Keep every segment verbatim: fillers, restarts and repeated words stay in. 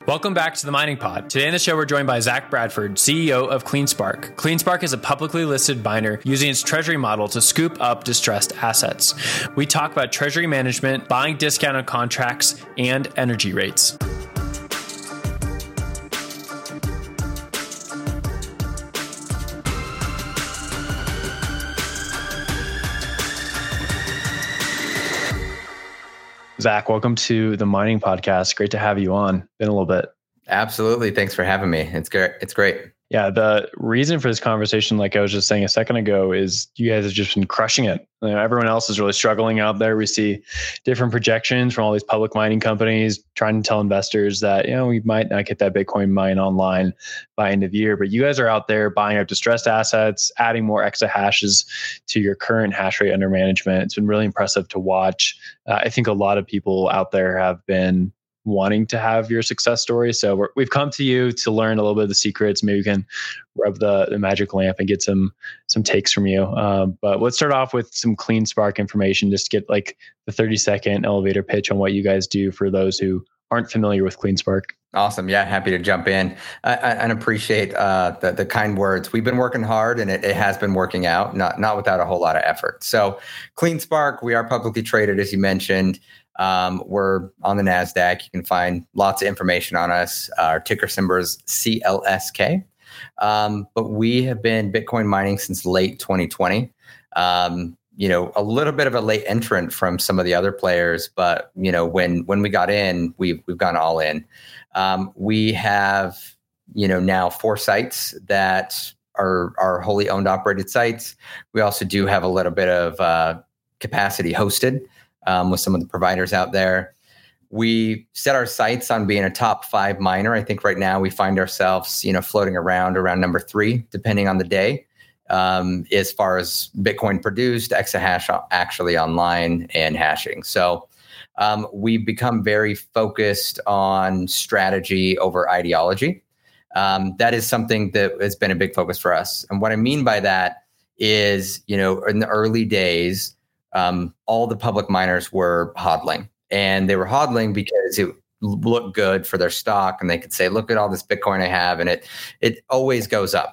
Welcome back to the Mining Pod. Today on the show, we're joined by Zach Bradford, C E O of CleanSpark. CleanSpark is a publicly listed miner using its treasury model to scoop up distressed assets. We talk about treasury management, buying discounted contracts, and energy rates. Zach, welcome to the Mining Podcast. Great to have you on. Been a little bit. Absolutely. Thanks for having me. It's great. It's great. Yeah, the reason for this conversation, like I was just saying a second ago, is you guys have just been crushing it. You know, everyone else is really struggling out there. We see different projections from all these public mining companies trying to tell investors that, you know, we might not get that Bitcoin mine online by end of year, but you guys are out there buying up distressed assets, adding more exahashes to your current hash rate under management. It's been really impressive to watch. Uh, I think a lot of people out there have been wanting to have your success story. So we're, we've come to you to learn a little bit of the secrets. Maybe we can rub the, the magic lamp and get some some takes from you. Um, but let's start off with some CleanSpark information, just to get like the thirty second elevator pitch on what you guys do for those who aren't familiar with CleanSpark. Awesome. Yeah, happy to jump in uh, and appreciate uh, the, the kind words. We've been working hard and it, it has been working out, not, not without a whole lot of effort. So CleanSpark, we are publicly traded, as you mentioned. Um, we're on the NASDAQ. You can find lots of information on us. Our ticker symbol is C L S K. Um, but we have been Bitcoin mining since late twenty twenty. Um, you know, a little bit of a late entrant from some of the other players, but you know, when when we got in, we've we've gone all in. Um, we have, you know, now four sites that are are wholly owned, operated sites. We also do have a little bit of uh, capacity hosted um, with some of the providers out there. We set our sights on being a top five miner. I think right now we find ourselves, you know, floating around around number three, depending on the day. Um, as far as Bitcoin produced, exahash actually online and hashing. So um, we've become very focused on strategy over ideology. Um, that is something that has been a big focus for us. And what I mean by that is, you know, in the early days, um, all the public miners were hodling. And they were hodling because it looked good for their stock. And they could say, look at all this Bitcoin I have. And it it always goes up.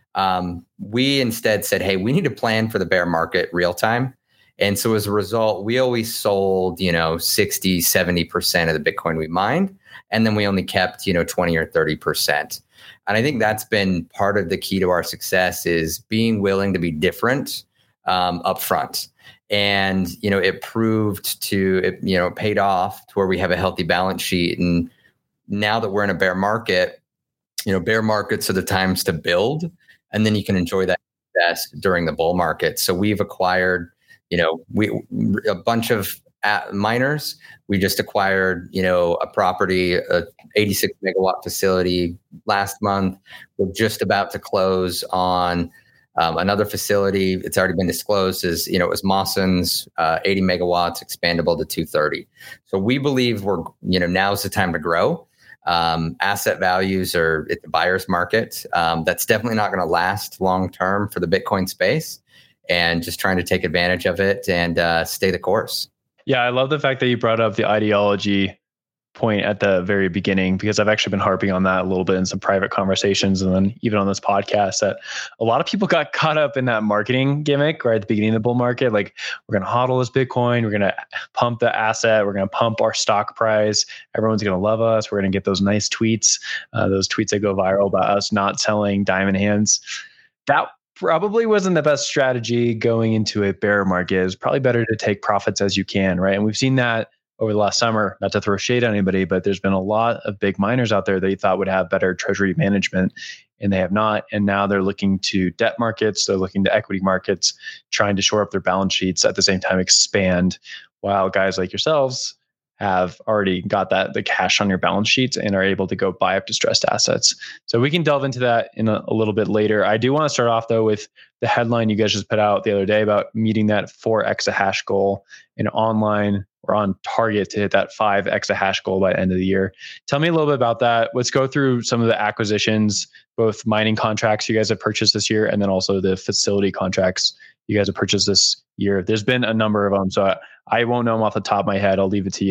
Um, we instead said, hey, we need to plan for the bear market real time. And so as a result, we always sold, you know, sixty, seventy percent of the Bitcoin we mined. And then we only kept, you know, twenty or thirty percent. And I think that's been part of the key to our success is being willing to be different um, upfront. And, you know, it proved to, it, you know, paid off to where we have a healthy balance sheet. And now that we're in a bear market, you know, bear markets are the times to build. And then you can enjoy that success during the bull market. So we've acquired, you know, we a bunch of miners. We just acquired, you know, a property, a eighty-six megawatt facility last month. We're just about to close on um, another facility. It's already been disclosed as, you know, it was Mawson's uh, eighty megawatts, expandable to two thirty. So we believe we're, you know, now's the time to grow. Um, asset values are at the buyer's market. Um, that's definitely not going to last long term for the Bitcoin space, and just trying to take advantage of it and uh, stay the course. Yeah, I love the fact that you brought up the ideology point at the very beginning, because I've actually been harping on that a little bit in some private conversations, and then even on this podcast, that a lot of people got caught up in that marketing gimmick right at the beginning of the bull market. Like, we're going to hodl this Bitcoin, we're going to pump the asset, we're going to pump our stock price, everyone's going to love us, we're going to get those nice tweets, uh, those tweets that go viral about us not selling diamond hands. That probably wasn't the best strategy going into a bear market. It's probably better to take profits as you can, right? And we've seen that over the last summer, not to throw shade on anybody, but there's been a lot of big miners out there that you thought would have better treasury management, and they have not. And now they're looking to debt markets, they're looking to equity markets, trying to shore up their balance sheets, at the same time expand, while guys like yourselves have already got that the cash on your balance sheets and are able to go buy up distressed assets. So we can delve into that in a, a little bit later. I do want to start off though with the headline you guys just put out the other day about meeting that four exahash goal in online. We're on target to hit that five exahash goal by the end of the year. Tell me a little bit about that. Let's go through some of the acquisitions, both mining contracts you guys have purchased this year, and then also the facility contracts you guys have purchased this year. There's been a number of them, so I, I won't know them off the top of my head. I'll leave it to you.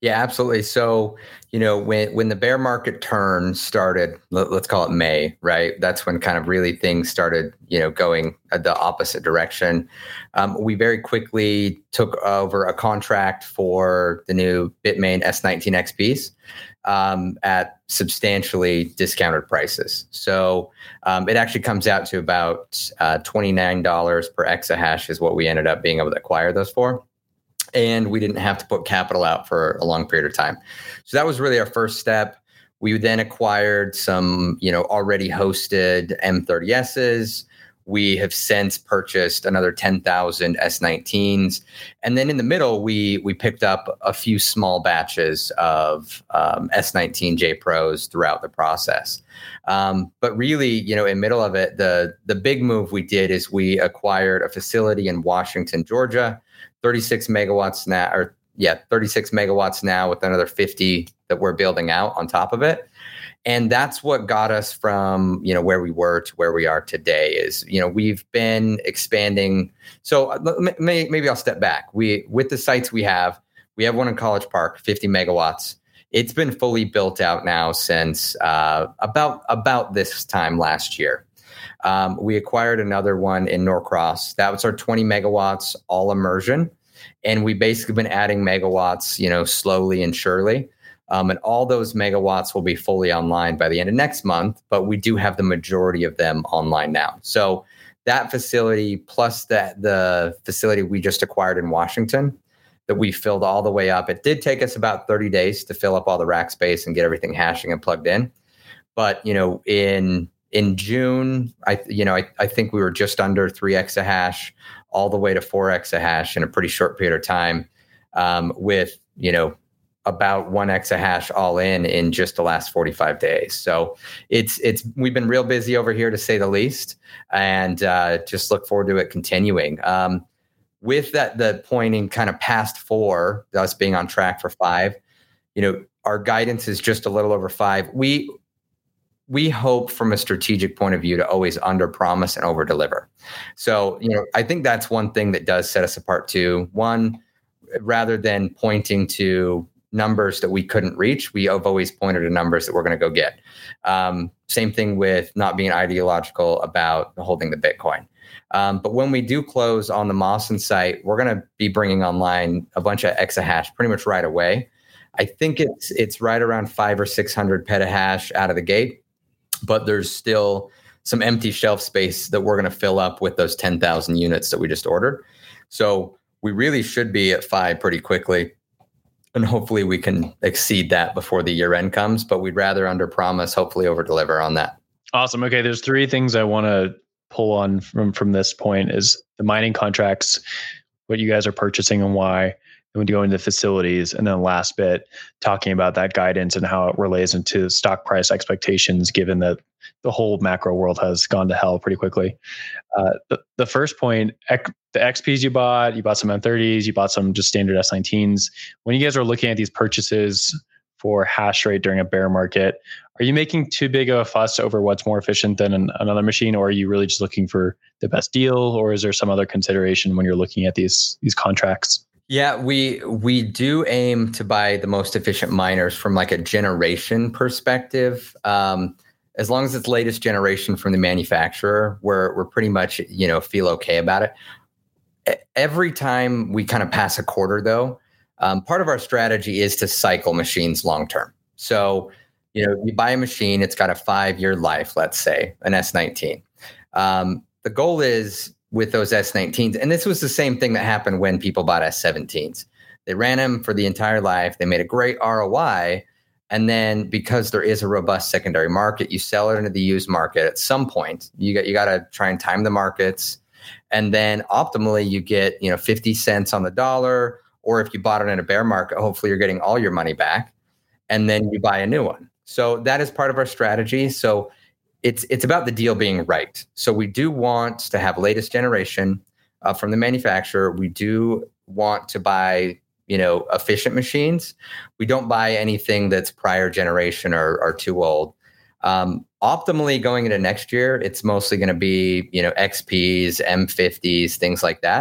Yeah, absolutely. So, you know, when when the bear market turn started, let, let's call it May, right? That's when kind of really things started, you know, going the opposite direction. Um, we very quickly took over a contract for the new Bitmain S nineteen X Ps um, at substantially discounted prices. So um, it actually comes out to about uh, twenty-nine dollars per exahash is what we ended up being able to acquire those for. And we didn't have to put capital out for a long period of time. So that was really our first step. We then acquired some, you know, already hosted M thirty S's. We have since purchased another ten thousand S nineteens. And then in the middle, we we picked up a few small batches of um, S nineteen J Pros throughout the process. Um, but really, you know, in middle of it, the the big move we did is we acquired a facility in Washington, Georgia, thirty-six megawatts now, or yeah, thirty-six megawatts now with another fifty that we're building out on top of it. And that's what got us from, you know, where we were to where we are today is, you know, we've been expanding. So may, maybe I'll step back. We, with the sites we have, we have one in College Park, fifty megawatts. It's been fully built out now since uh, about, about this time last year. Um, we acquired another one in Norcross. That was our twenty megawatts, all immersion. And we basically been adding megawatts, you know, slowly and surely. Um, and all those megawatts will be fully online by the end of next month, but we do have the majority of them online now. So that facility plus that the facility we just acquired in Washington that we filled all the way up. It did take us about thirty days to fill up all the rack space and get everything hashing and plugged in. But, you know, in in June, I you know, I, I think we were just under three exahash all the way to four exahash in a pretty short period of time um, with, you know, about one exahash all in in just the last forty-five days. So it's it's we've been real busy over here to say the least, and uh, just look forward to it continuing. Um, with that, the pointing kind of past four, us being on track for five, you know, our guidance is just a little over five. We we hope from a strategic point of view to always under promise and over deliver. So, you know, I think that's one thing that does set us apart too. One, rather than pointing to numbers that we couldn't reach, we have always pointed to numbers that we're going to go get. Um, same thing with not being ideological about holding the Bitcoin. Um, but when we do close on the Mawson site, we're going to be bringing online a bunch of exahash pretty much right away. I think it's it's right around five or six hundred petahash out of the gate, but there's still some empty shelf space that we're going to fill up with those ten thousand units that we just ordered. So we really should be at five pretty quickly. And hopefully we can exceed that before the year end comes, but we'd rather under promise, hopefully over deliver on that. Awesome. Okay. There's three things I want to pull on from, from this point is the mining contracts, what you guys are purchasing and why, and when you go into facilities. And then the last bit, talking about that guidance and how it relates into stock price expectations, given that the whole macro world has gone to hell pretty quickly. Uh, the, the first point, the X Ps you bought, you bought some M thirties, you bought some just standard S nineteens. When you guys are looking at these purchases for hash rate during a bear market, are you making too big of a fuss over what's more efficient than an, another machine, or are you really just looking for the best deal, or is there some other consideration when you're looking at these these contracts? Yeah, we we do aim to buy the most efficient miners from like a generation perspective. Um, as long as it's latest generation from the manufacturer, we're we're pretty much, you know, feel okay about it. Every time we kind of pass a quarter, though, um, part of our strategy is to cycle machines long term. So, you know, you buy a machine, it's got a five year life, let's say, an S nineteen. Um, the goal is with those S nineteens, and this was the same thing that happened when people bought S seventeens. They ran them for the entire life. They made a great R O I. And then because there is a robust secondary market, you sell it into the used market at some point. You got you got to try and time the markets. And then optimally, you get, you know, fifty cents on the dollar, or if you bought it in a bear market, hopefully you're getting all your money back, and then you buy a new one. So that is part of our strategy. So it's it's about the deal being right. So we do want to have latest generation uh, from the manufacturer. We do want to buy, you know, efficient machines. We don't buy anything that's prior generation or, or too old. Um, optimally going into next year, it's mostly going to be, you know, X Ps, M fifties, things like that.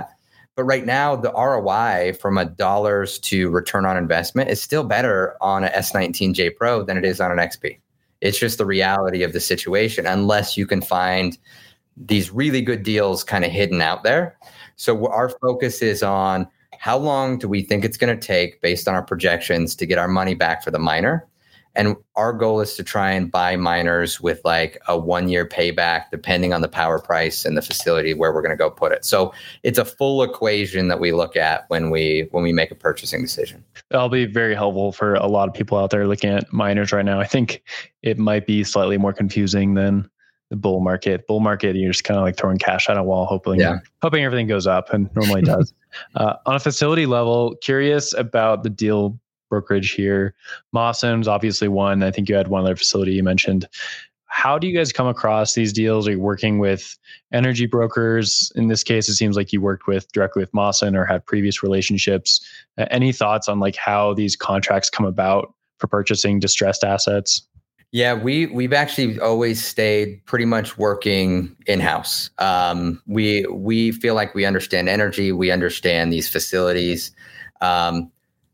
But right now, the R O I from a dollars to return on investment is still better on a S nineteen J Pro than it is on an X P. It's just the reality of the situation, unless you can find these really good deals kind of hidden out there. So our focus is on how long do we think it's going to take based on our projections to get our money back for the miner. And our goal is to try and buy miners with like a one year payback, depending on the power price and the facility where we're going to go put it. So it's a full equation that we look at when we when we make a purchasing decision. That'll be very helpful for a lot of people out there looking at miners right now. I think it might be slightly more confusing than the bull market. Bull market, you're just kind of like throwing cash at a wall, hoping yeah. hoping everything goes up, and normally does. uh, on a facility level, curious about the deal brokerage here. Mawson's obviously one. I think you had one other facility you mentioned. How do you guys come across these deals? Are you working with energy brokers? In this case, it seems like you worked with directly with Mawson or had previous relationships. Uh, any thoughts on like how these contracts come about for purchasing distressed assets? Yeah, we we've actually always stayed pretty much working in-house. Um, we we feel like we understand energy, we understand these facilities. Um,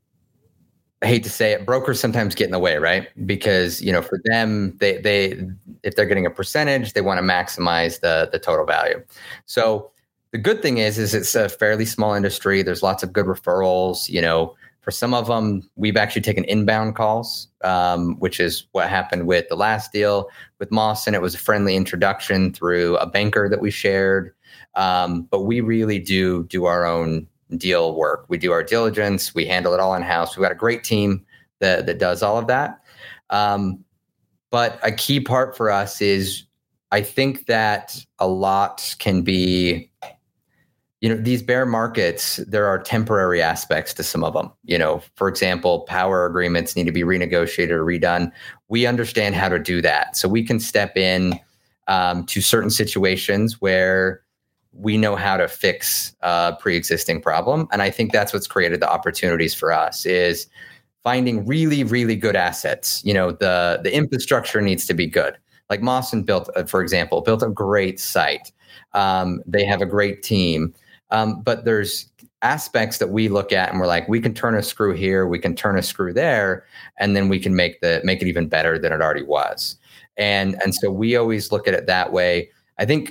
I hate to say it, brokers sometimes get in the way, right? Because, you know, for them, they they if they're getting a percentage, they want to maximize the the total value. So the good thing is, is it's a fairly small industry. There's lots of good referrals. You know, for some of them, we've actually taken inbound calls, um, which is what happened with the last deal with Mawson. It was a friendly introduction through a banker that we shared. Um, but we really do do our own deal work. We do our diligence. We handle it all in-house. We've got a great team that, that does all of that. Um, but a key part for us is, I think that a lot can be, you know, these bear markets, there are temporary aspects to some of them. You know, for example, power agreements need to be renegotiated or redone. We understand how to do that. So we can step in um, to certain situations where we know how to fix a pre-existing problem. And I think that's what's created the opportunities for us, is finding really, really good assets. You know, the, the infrastructure needs to be good. Like Mawson built, uh, for example, built a great site. Um, they have a great team. Um, but there's aspects that we look at and we're like, we can turn a screw here, we can turn a screw there, and then we can make the make it even better than it already was. And, and so we always look at it that way. I think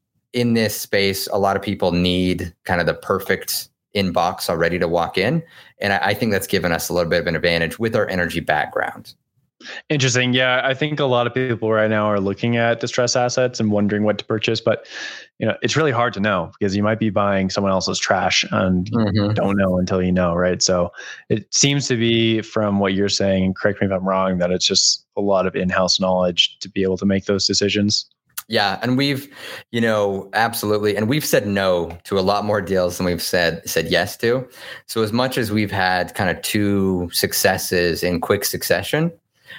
in this space, a lot of people need kind of the perfect inbox already to walk in. And I, I think that's given us a little bit of an advantage with our energy background. Interesting. Yeah, I think a lot of people right now are looking at distressed assets and wondering what to purchase, but you know, it's really hard to know because you might be buying someone else's trash and mm-hmm. you don't know until you know, right? So it seems to be, from what you're saying, and correct me if I'm wrong, that it's just a lot of in-house knowledge to be able to make those decisions. Yeah, and we've, you know, absolutely, and we've said no to a lot more deals than we've said said yes to. So as much as we've had kind of two successes in quick succession,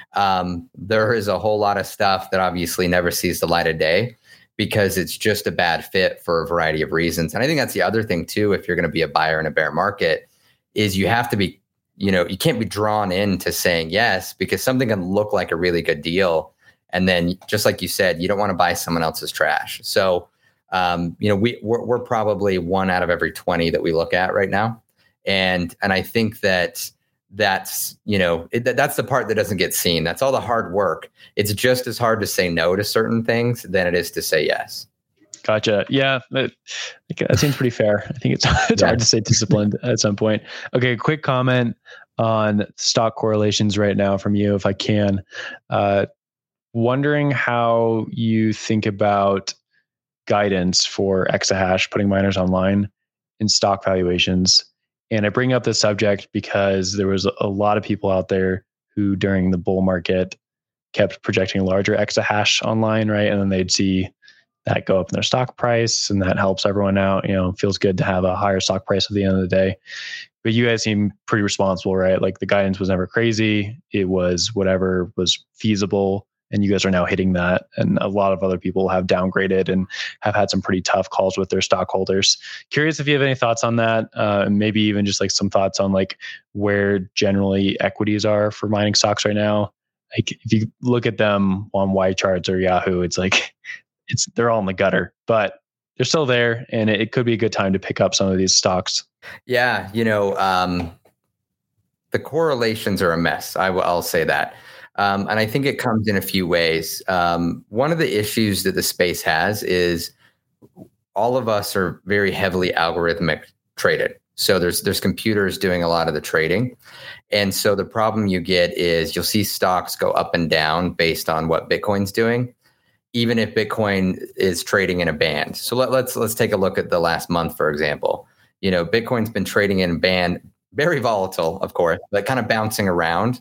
um, there is a whole lot of stuff that obviously never sees the light of day because it's just a bad fit for a variety of reasons. And I think that's the other thing too, if you're going to be a buyer in a bear market, is you have to be, you know, you can't be drawn into saying yes, because something can look like a really good deal. And then, just like you said, you don't want to buy someone else's trash. So, um, you know, we we're, we're probably one out of every twenty that we look at right now, and and I think that that's you know it, that's the part that doesn't get seen. That's all the hard work. It's just as hard to say no to certain things than it is to say yes. Gotcha. Yeah, that, that seems pretty fair. I think it's it's yeah. hard to stay disciplined at some point. Okay, quick comment on stock correlations right now from you, if I can. Uh, Wondering how you think about guidance for exahash, putting miners online in stock valuations. And I bring up this subject because there was a lot of people out there who during the bull market kept projecting larger exahash online, right? And then they'd see that go up in their stock price, and that helps everyone out. You know, feels good to have a higher stock price at the end of the day. But you guys seem pretty responsible, right? Like the guidance was never crazy. It was whatever was feasible. And you guys are now hitting that. And a lot of other people have downgraded and have had some pretty tough calls with their stockholders. Curious if you have any thoughts on that, uh, and maybe even just like some thoughts on like where generally equities are for mining stocks right now. Like if you look at them on Y charts or Yahoo, it's like, it's they're all in the gutter. But they're still there, and it, it could be a good time to pick up some of these stocks. Yeah, you know, um, the correlations are a mess. I will, I'll say that. Um, and I think it comes in a few ways. Um, one of the issues that the space has is all of us are very heavily algorithmic traded. So there's there's computers doing a lot of the trading. And so the problem you get is you'll see stocks go up and down based on what Bitcoin's doing, even if Bitcoin is trading in a band. So let, let's let's take a look at the last month, for example. You know, Bitcoin's been trading in a band, very volatile, of course, but kind of bouncing around.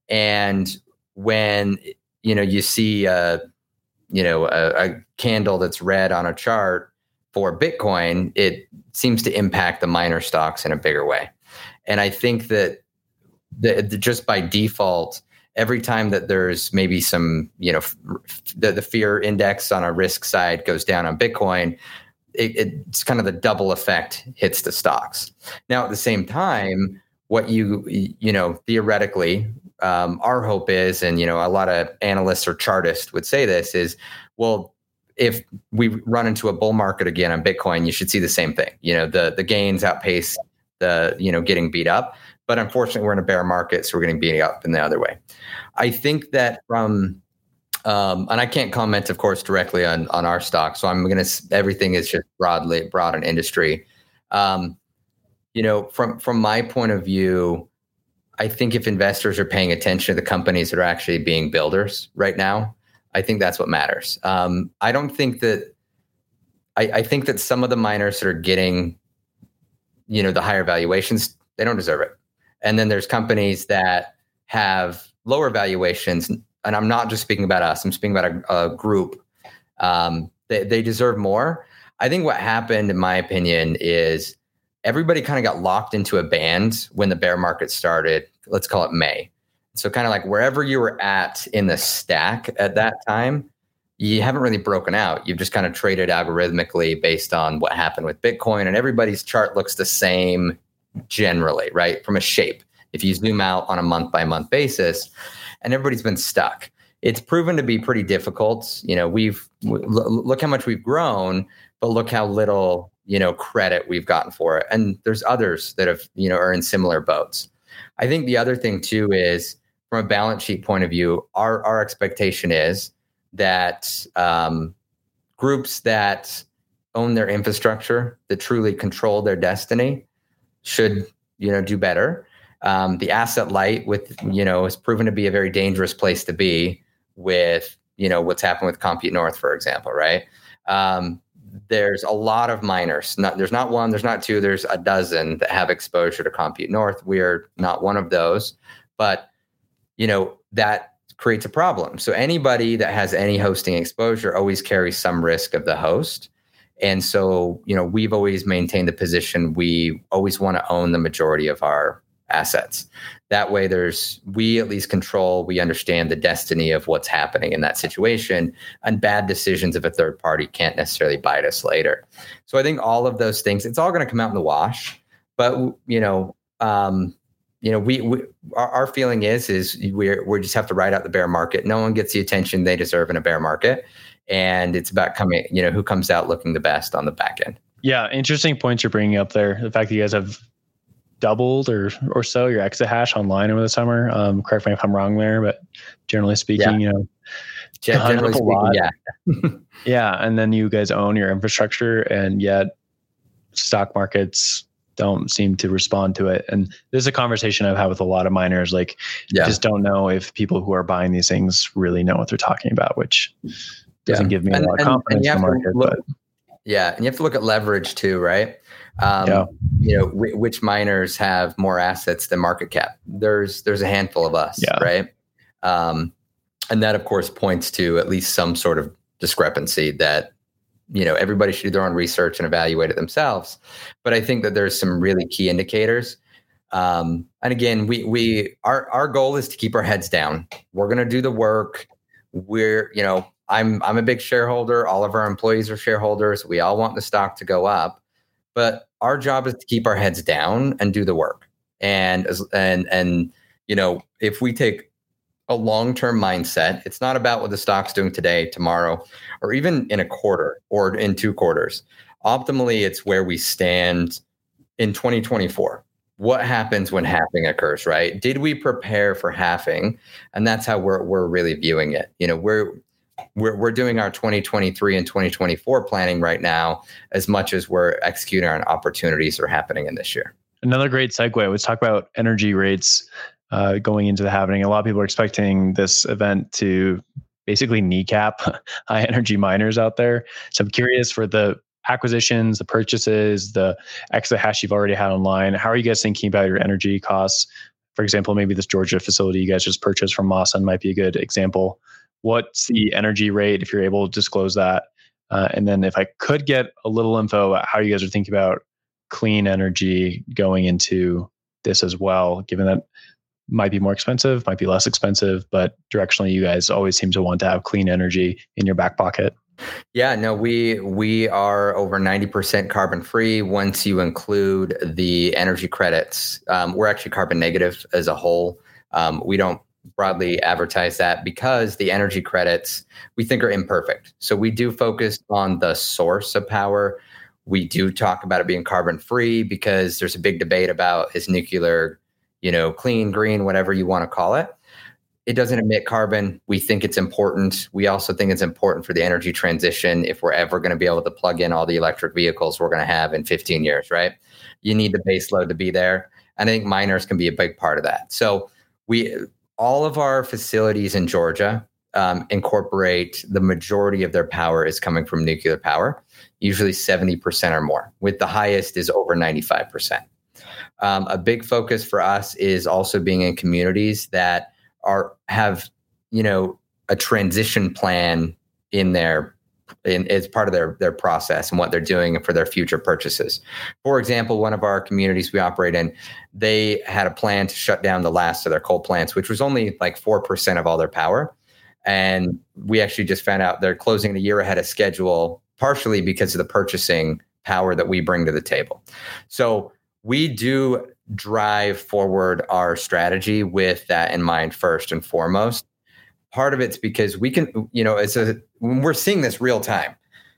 And when, you know, you see a, you know, a, a candle that's red on a chart for Bitcoin, it seems to impact the miner stocks in a bigger way. And I think that the, the, just by default, every time that there's maybe some, you know, f- the, the fear index on a risk side goes down on Bitcoin, it, it's kind of the double effect hits the stocks. Now, at the same time, what you, you know, theoretically, um, our hope is, and, you know, a lot of analysts or chartists would say this is, well, if we run into a bull market again on Bitcoin, you should see the same thing. You know, the the gains outpace the, you know, getting beat up. But unfortunately, we're in a bear market, so we're getting beat up in the other way. I think that from, um, and I can't comment, of course, directly on on our stock. So I'm going to, everything is just broadly broad in industry. Um, you know, from from my point of view, I think if investors are paying attention to the companies that are actually being builders right now, I think that's what matters. Um, I don't think that, I, I think that some of the miners that are getting, you know, the higher valuations, they don't deserve it. And then there's companies that have lower valuations. And I'm not just speaking about us, I'm speaking about a, a group. Um, they, they deserve more. I think what happened, in my opinion, is everybody kind of got locked into a band when the bear market started. Let's call it May. So kind of like wherever you were at in the stack at that time, you haven't really broken out. You've just kind of traded algorithmically based on what happened with Bitcoin, and everybody's chart looks the same generally, right? From a shape, if you zoom out on a month by month basis, and everybody's been stuck. It's proven to be pretty difficult. You know, we've look how much we've grown, but look how little, you know, credit we've gotten for it. And there's others that have, you know, are in similar boats. I think the other thing too is, from a balance sheet point of view, our, our expectation is that um, groups that own their infrastructure, that truly control their destiny, should, you know, do better. Um, the asset light, with, you know, has proven to be a very dangerous place to be with, you know, what's happened with Compute North, for example, right? Um, there's a lot of miners. Not, there's not one, there's not two, there's a dozen that have exposure to Compute North. We're not one of those, but you know, that creates a problem. So anybody that has any hosting exposure always carries some risk of the host. And so, you know, we've always maintained the position we always want to own the majority of our assets. That way there's, we at least control, we understand the destiny of what's happening in that situation, and bad decisions of a third party can't necessarily bite us later. So I think all of those things, it's all going to come out in the wash. But, you know, um, You know, we, we our, our feeling is is we we just have to ride out the bear market. No one gets the attention they deserve in a bear market, and it's about coming. You know, who comes out looking the best on the back end. Yeah, interesting points you're bringing up there. The fact that you guys have doubled or or so your exit hash online over the summer. Um, correct me if I'm wrong there, but generally speaking, yeah. you know, generally speaking, yeah, yeah. And then you guys own your infrastructure, and yet stock markets don't seem to respond to it. And there's a conversation I've had with a lot of miners, like, yeah. just don't know if people who are buying these things really know what they're talking about, which doesn't yeah. give me a and, lot of confidence in the market. Look, but yeah. And you have to look at leverage too, right? Um, yeah. You know, w- which miners have more assets than market cap? There's, there's a handful of us, yeah. right? Um, and that of course points to at least some sort of discrepancy that, you know, everybody should do their own research and evaluate it themselves. But I think that there's some really key indicators. Um, and again, we, we, our, our goal is to keep our heads down. We're going to do the work. We're, you know, I'm, I'm a big shareholder. All of our employees are shareholders. We all want the stock to go up, but our job is to keep our heads down and do the work. And, and, and, you know, if we take a long-term mindset. It's not about what the stock's doing today, tomorrow, or even in a quarter or in two quarters. Optimally, it's where we stand in twenty twenty-four. What happens when halving occurs, right? Did we prepare for halving? And that's how we're we're really viewing it. You know, we're we're we're doing our twenty twenty-three and twenty twenty-four planning right now, as much as we're executing on opportunities that are happening in this year. Another great segue. Let's talk about energy rates uh, going into the halving. A lot of people are expecting this event to basically kneecap high energy miners out there. So I'm curious for the acquisitions, the purchases, the exahash you've already had online. How are you guys thinking about your energy costs? For example, maybe this Georgia facility you guys just purchased from Mawson might be a good example. What's the energy rate, if you're able to disclose that? Uh, and then if I could get a little info about how you guys are thinking about clean energy going into this as well, given that might be more expensive, might be less expensive, but directionally you guys always seem to want to have clean energy in your back pocket. Yeah, no, we we are over ninety percent carbon free once you include the energy credits. Um, we're actually carbon negative as a whole. Um, we don't broadly advertise that because the energy credits we think are imperfect. So we do focus on the source of power. We do talk about it being carbon free because there's a big debate about is nuclear, you know, clean, green, whatever you want to call it. It doesn't emit carbon. We think it's important. We also think it's important for the energy transition if we're ever going to be able to plug in all the electric vehicles we're going to have in fifteen years, right? You need the base load to be there. And I think miners can be a big part of that. So we, all of our facilities in Georgia um, incorporate the majority of their power is coming from nuclear power, usually seventy percent or more, with the highest is over ninety-five percent. Um, a big focus for us is also being in communities that are have, you know, a transition plan in their in, as part of their their process and what they're doing for their future purchases. For example, one of our communities we operate in, they had a plan to shut down the last of their coal plants, which was only like four percent of all their power. And we actually just found out they're closing a year ahead of schedule, partially because of the purchasing power that we bring to the table. So we do drive forward our strategy with that in mind first and foremost. Part of it's because we can, you know, it's a when we're seeing this real time.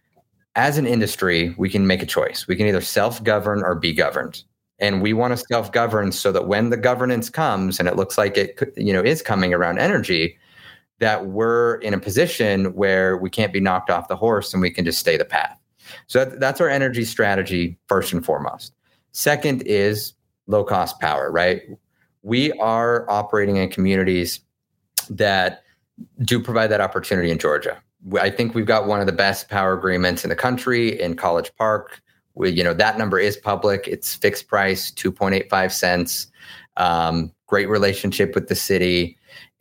As an industry, we can make a choice. We can either self-govern or be governed. And we want to self-govern so that when the governance comes, and it looks like it, you know, is coming around energy, that we're in a position where we can't be knocked off the horse and we can just stay the path. So that, that's our energy strategy first and foremost. Second is low cost power, right? We are operating in communities that do provide that opportunity in Georgia. I think we've got one of the best power agreements in the country in College Park. We, you know, that number is public. It's fixed price, two point eight five cents. Um, great relationship with the city.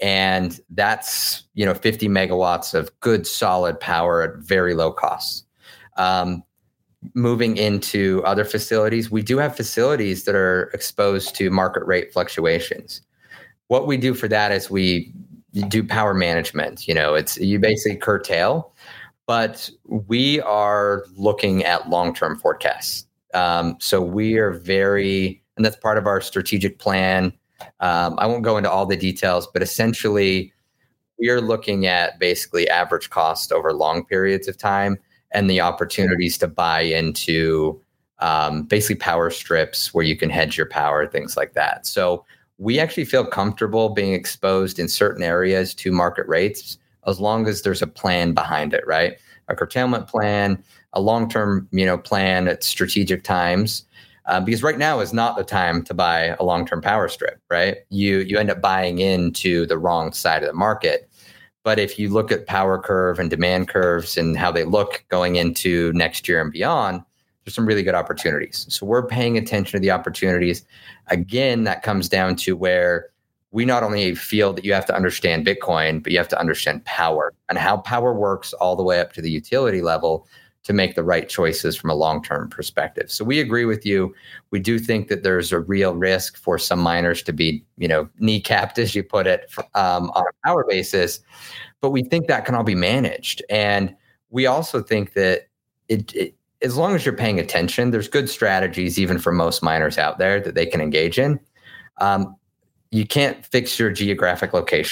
And that's, you know, fifty megawatts of good, solid power at very low costs. Um, moving into other facilities, we do have facilities that are exposed to market rate fluctuations. What we do for that is we do power management. You know, it's you basically curtail, but we are looking at long-term forecasts. Um, so we are very, and that's part of our strategic plan. Um, I won't go into all the details, but essentially we are looking at basically average cost over long periods of time and the opportunities to buy into um, basically power strips where you can hedge your power, things like that. So we actually feel comfortable being exposed in certain areas to market rates as long as there's a plan behind it, right? A curtailment plan, a long-term, you know, plan at strategic times. Uh, because right now is not the time to buy a long-term power strip, right? You you end up buying into the wrong side of the market. But if you look at power curve and demand curves and how they look going into next year and beyond, there's some really good opportunities. So we're paying attention to the opportunities. Again, that comes down to where we not only feel that you have to understand Bitcoin, but you have to understand power and how power works all the way up to the utility level to make the right choices from a long-term perspective. So we agree with you. We do think that there's a real risk for some miners to be, you know, kneecapped, as you put it, um, on a power basis, but we think that can all be managed. And we also think that it, it as long as you're paying attention, there's good strategies even for most miners out there that they can engage in. Um, you can't fix your geographic location though.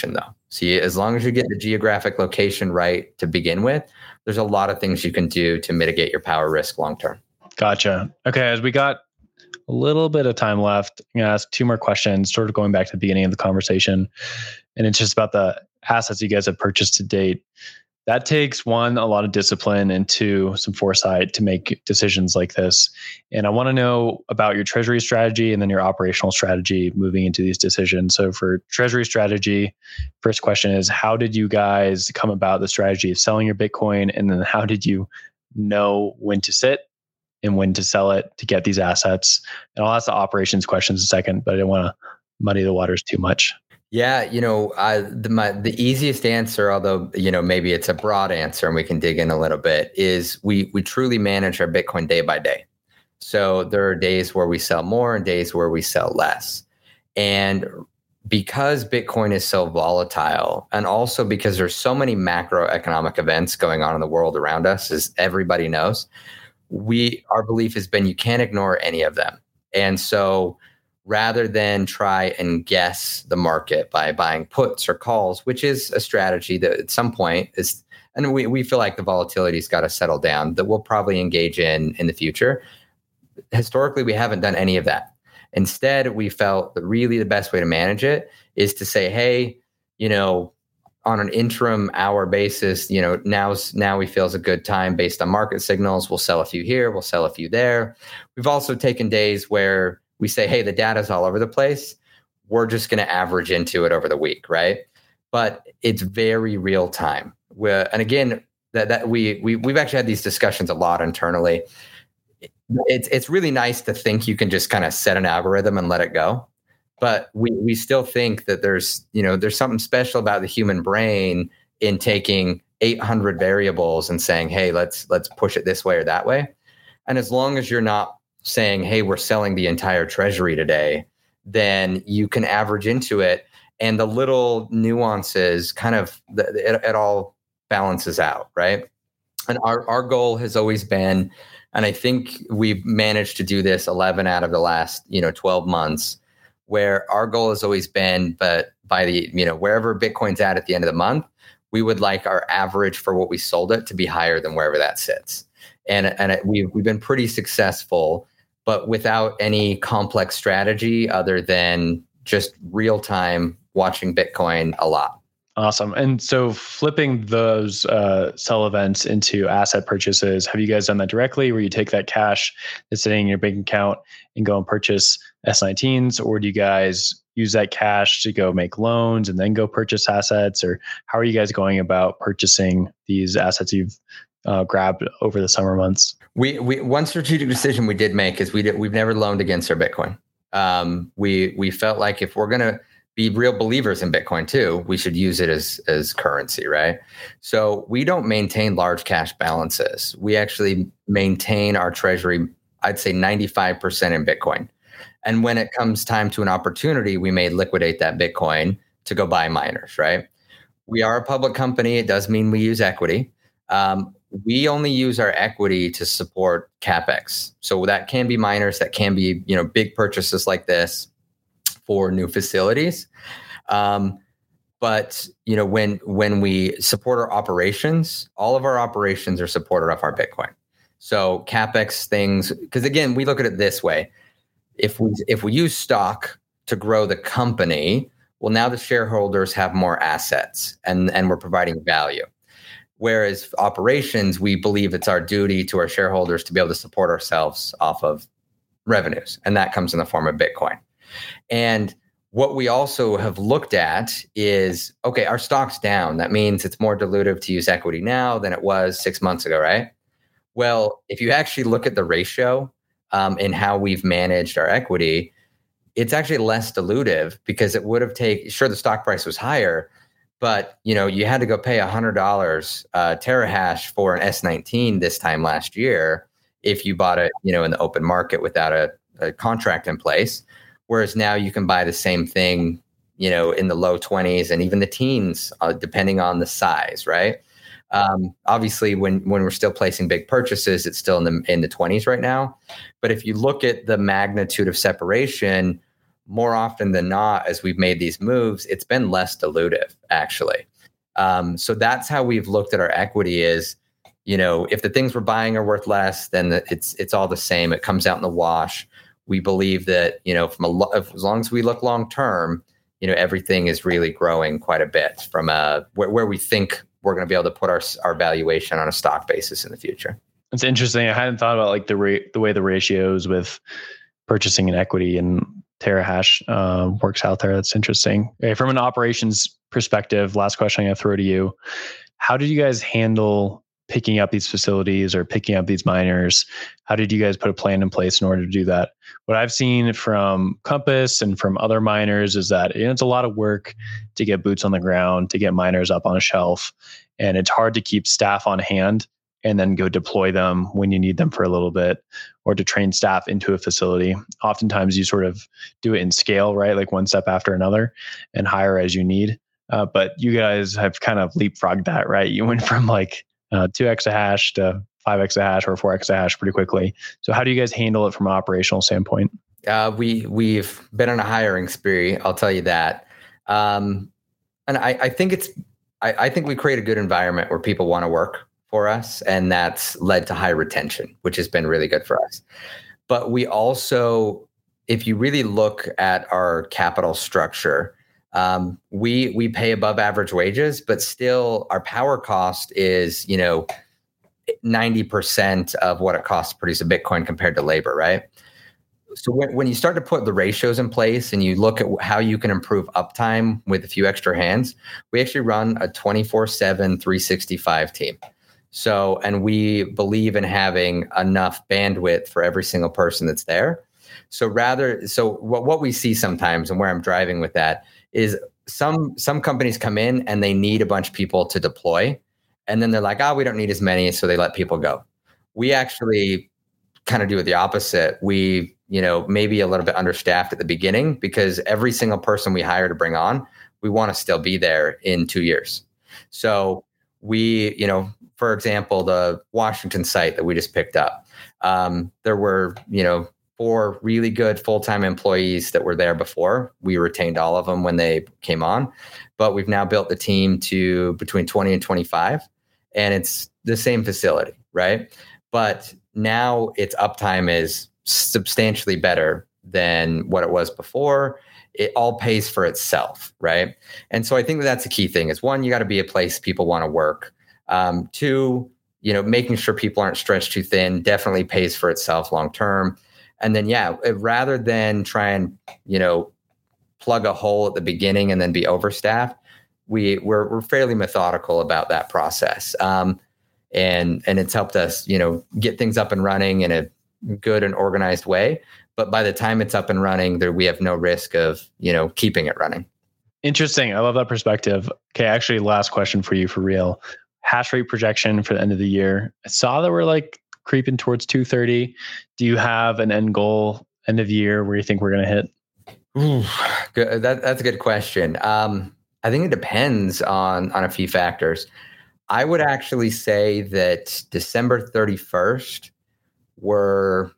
See, as long as you get the geographic location right to begin with, there's a lot of things you can do to mitigate your power risk long term. Gotcha. Okay, as we got a little bit of time left, I'm going to ask two more questions, sort of going back to the beginning of the conversation. And it's just about the assets you guys have purchased to date. That takes one, a lot of discipline, and two, some foresight to make decisions like this. And I want to know about your treasury strategy and then your operational strategy moving into these decisions. So for treasury strategy, first question is, how did you guys come about the strategy of selling your Bitcoin? And then how did you know when to sit and when to sell it to get these assets? And I'll ask the operations questions in a second, but I don't want to muddy the waters too much. Yeah, you know, I, the, my, the easiest answer, although, you know, maybe it's a broad answer and we can dig in a little bit, is we we truly manage our Bitcoin day by day. So there are days where we sell more and days where we sell less. And because Bitcoin is so volatile, and also because there's so many macroeconomic events going on in the world around us, as everybody knows, we our belief has been you can't ignore any of them. And so rather than try and guess the market by buying puts or calls, which is a strategy that at some point is, and we, we feel like the volatility's got to settle down, that we'll probably engage in in the future. Historically, we haven't done any of that. Instead, we felt that really the best way to manage it is to say, hey, you know, on an interim hour basis, you know, now's now we feel is a good time based on market signals. We'll sell a few here, we'll sell a few there. We've also taken days where we say, hey, the data's all over the place. We're just going to average into it over the week, right? But it's very real time. We're, and again, that that we we we've actually had these discussions a lot internally. It's it's really nice to think you can just kind of set an algorithm and let it go, but we we still think that there's you know there's something special about the human brain in taking eight hundred variables and saying, hey, let's let's push it this way or that way. And as long as you're not saying, hey, we're selling the entire treasury today, then you can average into it. And the little nuances kind of, it, it all balances out, right? And our, our goal has always been, and I think we've managed to do this eleven out of the last, you know, twelve months, where our goal has always been, but by the, you know, wherever Bitcoin's at at the end of the month, we would like our average for what we sold it to be higher than wherever that sits. And, and it, we've, we've been pretty successful, but without any complex strategy other than just real time watching Bitcoin a lot. Awesome. And so flipping those uh, sell events into asset purchases, have you guys done that directly where you take that cash that's sitting in your bank account and go and purchase S nineteens? Or do you guys use that cash to go make loans and then go purchase assets? Or how are you guys going about purchasing these assets you've uh, grabbed over the summer months? We we one strategic decision we did make is we did we've never loaned against our Bitcoin. Um, we we felt like if we're gonna be real believers in Bitcoin too, we should use it as as currency, right? So we don't maintain large cash balances. We actually maintain our treasury, I'd say ninety-five percent in Bitcoin. And when it comes time to an opportunity, we may liquidate that Bitcoin to go buy miners, right? We are a public company. It does mean we use equity. Um, we only use our equity to support CapEx. So that can be miners, that can be, you know, big purchases like this for new facilities. Um, but, you know, when when we support our operations, all of our operations are supported off our Bitcoin. So CapEx things, because again, we look at it this way. If we if we use stock to grow the company, well, now the shareholders have more assets and, and we're providing value. Whereas operations, we believe it's our duty to our shareholders to be able to support ourselves off of revenues. And that comes in the form of Bitcoin. And what we also have looked at is, okay, our stock's down. That means it's more dilutive to use equity now than it was six months ago, right? Well, if you actually look at the ratio um, in how we've managed our equity, it's actually less dilutive because it would have taken, sure, the stock price was higher, but you know, you had to go pay one hundred dollars uh, terahash for an S nineteen this time last year if you bought it, you know, in the open market without a, a contract in place. Whereas now you can buy the same thing, you know, in the low twenties and even the teens, uh, depending on the size, right? Um, obviously, when when we're still placing big purchases, it's still in the in the twenties right now. But if you look at the magnitude of separation, more often than not, as we've made these moves, it's been less dilutive, actually. Um, so that's how we've looked at our equity is, you know, if the things we're buying are worth less, then it's it's all the same. It comes out in the wash. We believe that, you know, from a lo- as long as we look long term, you know, everything is really growing quite a bit from a where, where we think we're going to be able to put our our valuation on a stock basis in the future. It's interesting. I hadn't thought about like the rate, the way the ratios with purchasing an equity and Terahash uh, works out there. That's interesting. Okay, from an operations perspective, last question I'm going to throw to you. How did you guys handle picking up these facilities or picking up these miners? How did you guys put a plan in place in order to do that? What I've seen from Compass and from other miners is that it's a lot of work to get boots on the ground, to get miners up on a shelf. And it's hard to keep staff on hand and then go deploy them when you need them for a little bit, or to train staff into a facility. Oftentimes you sort of do it in scale, right? Like one step after another and hire as you need. Uh, but you guys have kind of leapfrogged that, right? You went from like uh, two exahash to five exahash or four exahash pretty quickly. So how do you guys handle it from an operational standpoint? Uh, we, we've been on a hiring spree, I'll tell you that. Um, and I, I think it's, I, I think we create a good environment where people want to work for us, and that's led to high retention, which has been really good for us. But we also, if you really look at our capital structure, um, we we pay above average wages, but still our power cost is, you know, ninety percent of what it costs to produce a Bitcoin compared to labor, right? So when, when you start to put the ratios in place and you look at how you can improve uptime with a few extra hands, we actually run a twenty-four seven, three sixty-five team. So, and we believe in having enough bandwidth for every single person that's there. So rather, so what, what we see sometimes, and where I'm driving with that, is some some companies come in and they need a bunch of people to deploy. And then they're like, oh, we don't need as many. So they let people go. We actually kind of do it the opposite. We, you know, maybe a little bit understaffed at the beginning, because every single person we hire to bring on, we want to still be there in two years. So we, you know, for example, the Washington site that we just picked up, um, there were, you know, four really good full-time employees that were there before. We retained all of them when they came on, but we've now built the team to between twenty and twenty-five, and it's the same facility, right? But now its uptime is substantially better than what it was before. It all pays for itself, right? And so I think that that's a key thing is, one, you got to be a place people want to work. Um, two, you know, making sure people aren't stretched too thin definitely pays for itself long term. And then, yeah, rather than try and, you know, plug a hole at the beginning and then be overstaffed, we we're, we're fairly methodical about that process. Um, and and it's helped us, you know, get things up and running in a good and organized way. But by the time it's up and running, there we have no risk of, you know, keeping it running. Interesting. I love that perspective. Okay, actually, last question for you for real. Hash rate projection for the end of the year. I saw that we're like creeping towards two thirty. Do you have an end goal end of year where you think we're going to hit? Ooh, good. That, that's a good question. Um, I think it depends on on a few factors. I would actually say that December thirty-first were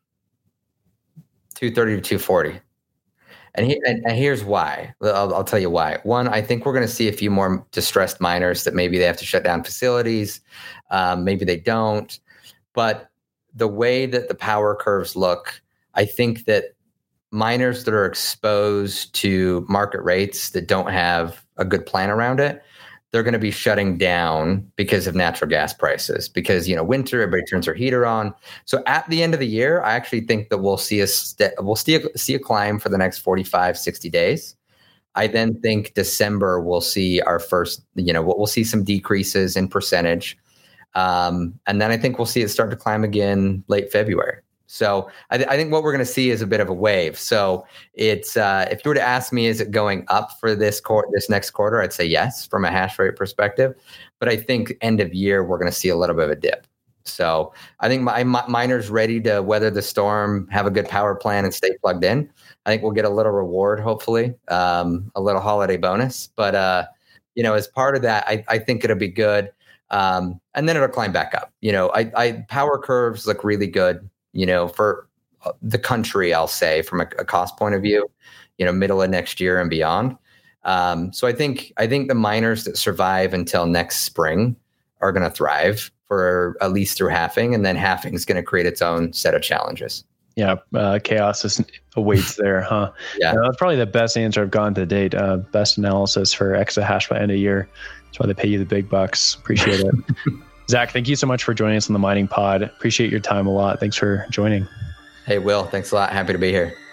two thirty to two forty. And, he, and, and here's why. I'll, I'll tell you why. One, I think we're going to see a few more distressed miners that maybe they have to shut down facilities. Um, maybe they don't. But the way that the power curves look, I think that miners that are exposed to market rates that don't have a good plan around it, they're going to be shutting down because of natural gas prices, because, you know, winter, everybody turns their heater on. So at the end of the year, I actually think that we'll see a, st- we'll see a, see a climb for the next forty-five, sixty days. I then think December we'll see our first, you know, we'll see some decreases in percentage. Um, and then I think we'll see it start to climb again late February. So I, th- I think what we're going to see is a bit of a wave. So it's uh, if you were to ask me, is it going up for this quarter, this next quarter? I'd say yes, from a hash rate perspective. But I think end of year we're going to see a little bit of a dip. So I think my, my miners ready to weather the storm, have a good power plan, and stay plugged in. I think we'll get a little reward, hopefully, um, a little holiday bonus. But uh, you know, as part of that, I, I think it'll be good, um, and then it'll climb back up. You know, I, I power curves look really good. You know, for the country, I'll say from a, a cost point of view, you know, middle of next year and beyond. Um, so I think I think the miners that survive until next spring are going to thrive for at least through halving, and then halving is going to create its own set of challenges. Yeah, uh, chaos is, awaits there, huh? Yeah, uh, that's probably the best answer I've gotten to date. Uh, best analysis for exahash by end of year. That's why they pay you the big bucks. Appreciate it. Zach, thank you so much for joining us on the Mining Pod. Appreciate your time a lot. Thanks for joining. Hey, Will, thanks a lot. Happy to be here.